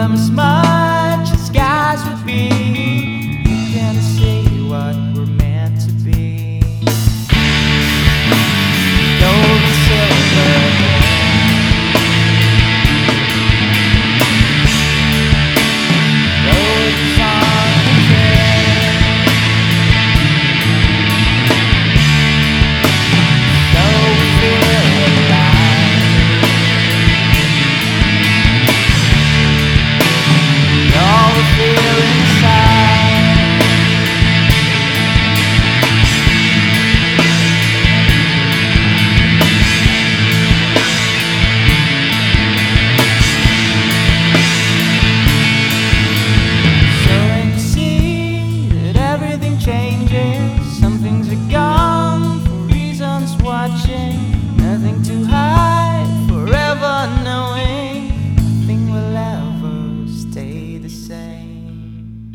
them as much as skies would be. You can see what we're meant to be. Gold and silver, roses on the trail. So we feel alive. All we feel inside. Starting to see that everything changes. Some things are gone for reasons watching. Nothing to hide, forever knowing nothing will ever stay the same.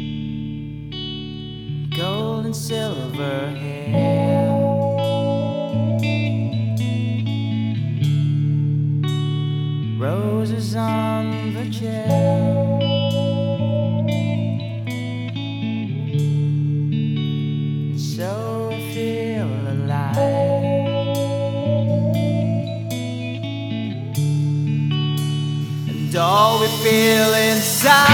Gold and silver hair, roses on the chair. And so I feel alive. And all we feel inside.